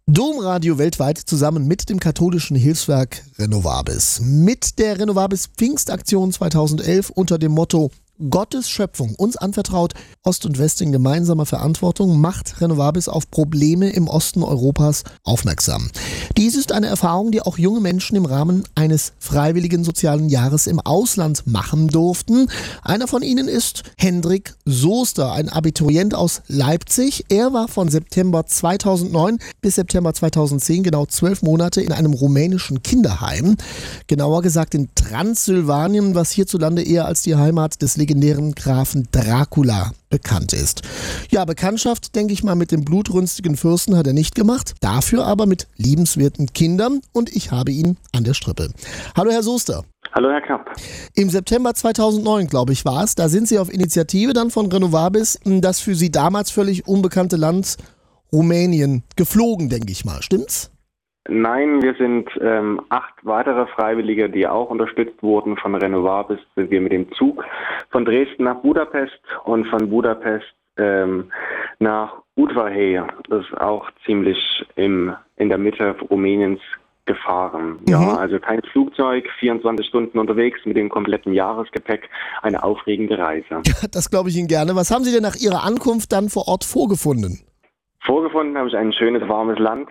Domradio weltweit zusammen mit dem katholischen Hilfswerk Renovabis. Mit der Renovabis Pfingstaktion 2011 unter dem Motto Gottes Schöpfung uns anvertraut, Ost und West in gemeinsamer Verantwortung, macht Renovabis auf Probleme im Osten Europas aufmerksam. Dies ist eine Erfahrung, die auch junge Menschen im Rahmen eines freiwilligen sozialen Jahres im Ausland machen durften. Einer von ihnen ist Hendrik Soester, ein Abiturient aus Leipzig. Er war von September 2009 bis September 2010 genau 12 Monate in einem rumänischen Kinderheim. Genauer gesagt in Transsilvanien, was hierzulande eher als die Heimat des legendären Grafen Dracula bekannt ist. Ja, Bekanntschaft, denke ich mal, mit dem blutrünstigen Fürsten hat er nicht gemacht, dafür aber mit liebenswerten Kindern und ich habe ihn an der Strippe. Hallo Herr Soester. Hallo Herr Knapp. Im September 2009, glaube ich, war es, da sind Sie auf Initiative dann von Renovabis in das für Sie damals völlig unbekannte Land Rumänien geflogen, denke ich mal. Stimmt's? Nein, wir sind 8 weitere Freiwillige, die auch unterstützt wurden von Renovabis. Sind wir mit dem Zug von Dresden nach Budapest und von Budapest nach Udvarhely. Das ist auch ziemlich in der Mitte Rumäniens gefahren. Ja, also kein Flugzeug, 24 Stunden unterwegs mit dem kompletten Jahresgepäck. Eine aufregende Reise. Das glaube ich Ihnen gerne. Was haben Sie denn nach Ihrer Ankunft dann vor Ort vorgefunden? Vorgefunden habe ich ein schönes, warmes Land.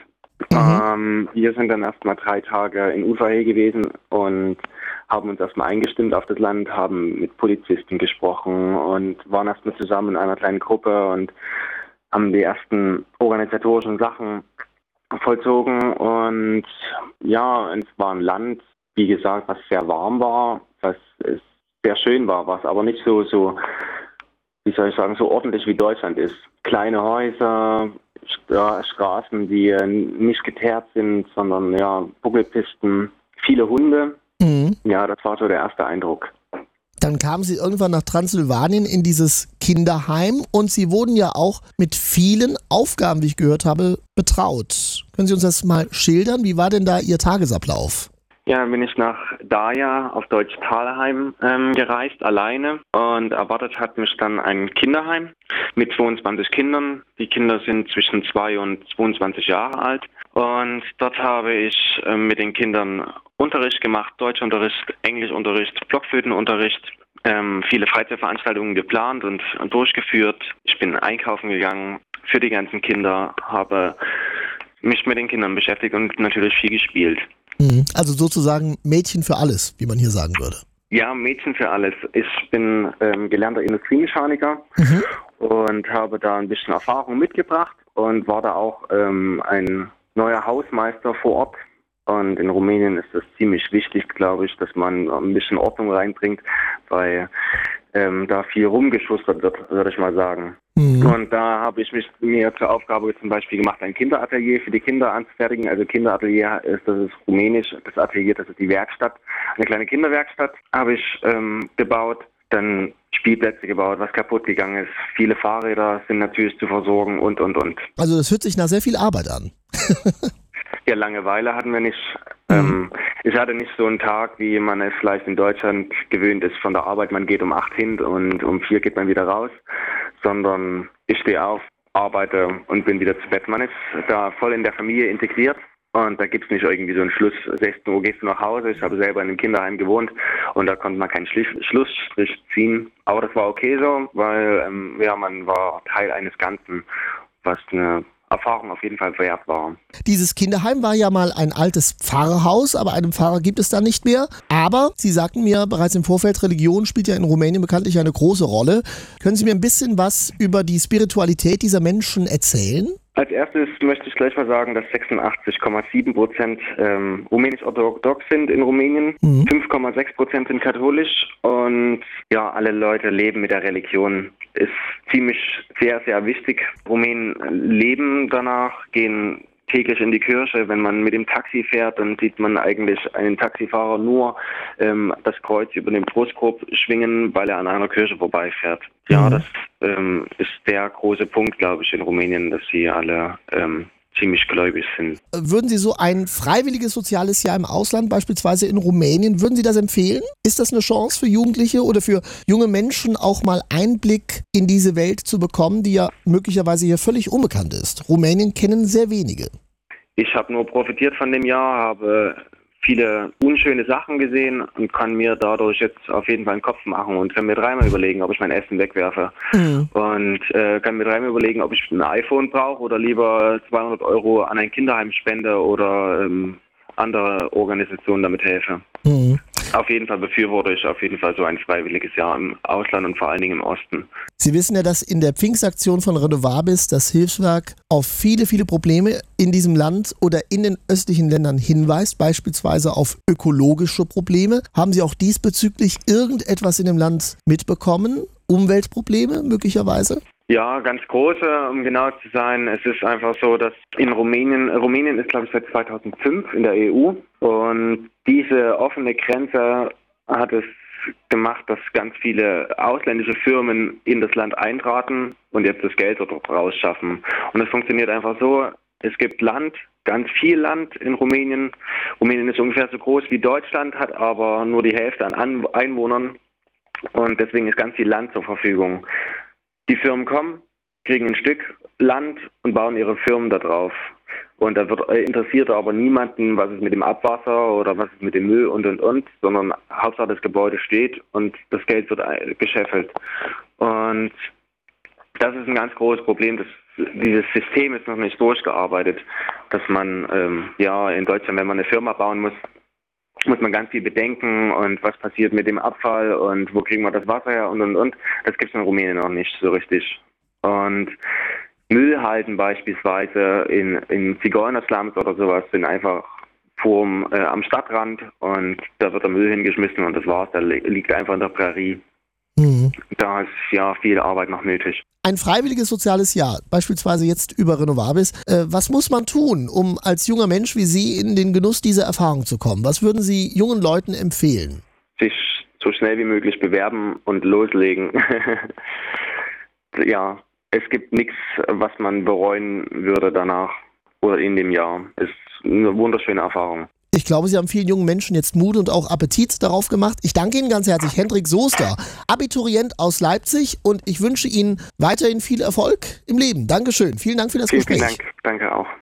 Wir sind dann erstmal 3 Tage in Udvarhely gewesen und haben uns erstmal eingestimmt auf das Land, haben mit Polizisten gesprochen und waren erstmal zusammen in einer kleinen Gruppe und haben die ersten organisatorischen Sachen vollzogen. Und ja, es war ein Land, wie gesagt, was sehr warm war, was sehr schön war, was aber nicht so, wie soll ich sagen, so ordentlich wie Deutschland ist. Kleine Häuser, Straßen, die nicht geteert sind, sondern ja, Buckelpisten, viele Hunde. Ja, das war so der erste Eindruck. Dann kamen Sie irgendwann nach Transsilvanien in dieses Kinderheim und Sie wurden ja auch mit vielen Aufgaben, wie ich gehört habe, betraut. Können Sie uns das mal schildern? Wie war denn da Ihr Tagesablauf? Ja, dann bin ich nach Daja, auf Deutsch Thalheim, gereist, alleine. Und erwartet hat mich dann ein Kinderheim mit 22 Kindern. Die Kinder sind zwischen 2 und 22 Jahre alt. Und dort habe ich mit den Kindern Unterricht gemacht, Deutschunterricht, Englischunterricht, Blockflötenunterricht, viele Freizeitveranstaltungen geplant und durchgeführt. Ich bin einkaufen gegangen für die ganzen Kinder, habe mich mit den Kindern beschäftigt und natürlich viel gespielt. Also sozusagen Mädchen für alles, wie man hier sagen würde. Ja, Mädchen für alles. Ich bin gelernter Industriemechaniker und habe da ein bisschen Erfahrung mitgebracht und war da auch ein neuer Hausmeister vor Ort. Und in Rumänien ist es ziemlich wichtig, glaube ich, dass man ein bisschen Ordnung reinbringt, weil da viel rumgeschustert wird, würde ich mal sagen. Und da habe ich mir zur Aufgabe zum Beispiel gemacht, ein Kinderatelier für die Kinder anzufertigen. Also Kinderatelier das ist rumänisch, das Atelier, das ist die Werkstatt. Eine kleine Kinderwerkstatt habe ich gebaut, dann Spielplätze gebaut, was kaputt gegangen ist. Viele Fahrräder sind natürlich zu versorgen und. Also das hört sich nach sehr viel Arbeit an. Ja, Langeweile hatten wir nicht. Ich hatte nicht so einen Tag, wie man es vielleicht in Deutschland gewöhnt ist von der Arbeit. Man geht um 8 hin und um 4 geht man wieder raus, sondern ich stehe auf, arbeite und bin wieder zu Bett. Man ist da voll in der Familie integriert und da gibt es nicht irgendwie so einen Schluss. 16 Uhr gehst du nach Hause. Ich habe selber in einem Kinderheim gewohnt und da konnte man keinen Schlussstrich ziehen. Aber das war okay so, weil man war Teil eines Ganzen, was eine Erfahrung auf jeden Fall wert war. Dieses Kinderheim war ja mal ein altes Pfarrhaus, aber einen Pfarrer gibt es da nicht mehr. Aber Sie sagten mir bereits im Vorfeld, Religion spielt ja in Rumänien bekanntlich eine große Rolle. Können Sie mir ein bisschen was über die Spiritualität dieser Menschen erzählen? Als erstes möchte ich gleich mal sagen, dass 86,7% rumänisch-orthodox sind in Rumänien, 5,6% sind katholisch und ja, alle Leute leben mit der Religion. Ist ziemlich sehr, sehr wichtig. Rumänen leben danach, gehen täglich in die Kirche. Wenn man mit dem Taxi fährt, dann sieht man eigentlich einen Taxifahrer nur das Kreuz über den Brustkorb schwingen, weil er an einer Kirche vorbeifährt. Ja, das ist der große Punkt, glaube ich, in Rumänien, dass sie alle ziemlich gläubig sind. Würden Sie so ein freiwilliges soziales Jahr im Ausland, beispielsweise in Rumänien, würden Sie das empfehlen? Ist das eine Chance für Jugendliche oder für junge Menschen, auch mal Einblick in diese Welt zu bekommen, die ja möglicherweise hier völlig unbekannt ist? Rumänien kennen sehr wenige. Ich habe nur profitiert von dem Jahr, habe viele unschöne Sachen gesehen und kann mir dadurch jetzt auf jeden Fall einen Kopf machen und kann mir dreimal überlegen, ob ich mein Essen wegwerfe. Und kann mir dreimal überlegen, ob ich ein iPhone brauche oder lieber 200 Euro an ein Kinderheim spende oder andere Organisationen damit helfe. Auf jeden Fall befürworte ich auf jeden Fall so ein freiwilliges Jahr im Ausland und vor allen Dingen im Osten. Sie wissen ja, dass in der Pfingstaktion von Renovabis das Hilfswerk auf viele, viele Probleme in diesem Land oder in den östlichen Ländern hinweist, beispielsweise auf ökologische Probleme. Haben Sie auch diesbezüglich irgendetwas in dem Land mitbekommen? Umweltprobleme möglicherweise? Ja, ganz große, um genau zu sein. Es ist einfach so, dass in Rumänien ist, glaube ich, seit 2005 in der EU und diese offene Grenze hat es gemacht, dass ganz viele ausländische Firmen in das Land eintraten und jetzt das Geld dort rausschaffen. Und es funktioniert einfach so, es gibt Land, ganz viel Land in Rumänien. Rumänien ist ungefähr so groß wie Deutschland, hat aber nur die Hälfte an Einwohnern und deswegen ist ganz viel Land zur Verfügung. Die Firmen kommen, kriegen ein Stück Land und bauen ihre Firmen da drauf. Und da interessiert aber niemanden, was ist mit dem Abwasser oder was ist mit dem Müll und, sondern Hauptsache das Gebäude steht und das Geld wird gescheffelt. Und das ist ein ganz großes Problem. Dieses System ist noch nicht durchgearbeitet, dass man in Deutschland, wenn man eine Firma bauen muss man ganz viel bedenken und was passiert mit dem Abfall und wo kriegen wir das Wasser her und. Das gibt es in Rumänien noch nicht so richtig. Und Müllhalden beispielsweise in Zigeunerslums oder sowas sind einfach am Stadtrand und da wird der Müll hingeschmissen und das war's, der liegt einfach in der Prärie. Da ist ja viel Arbeit noch nötig. Ein freiwilliges soziales Jahr, beispielsweise jetzt über Renovabis. Was muss man tun, um als junger Mensch wie Sie in den Genuss dieser Erfahrung zu kommen? Was würden Sie jungen Leuten empfehlen? Sich so schnell wie möglich bewerben und loslegen. Ja, es gibt nichts, was man bereuen würde danach oder in dem Jahr. Es ist eine wunderschöne Erfahrung. Ich glaube, Sie haben vielen jungen Menschen jetzt Mut und auch Appetit darauf gemacht. Ich danke Ihnen ganz herzlich, Hendrik Soester, Abiturient aus Leipzig, und ich wünsche Ihnen weiterhin viel Erfolg im Leben. Dankeschön. Vielen Dank für das Gespräch. Vielen Dank. Danke auch.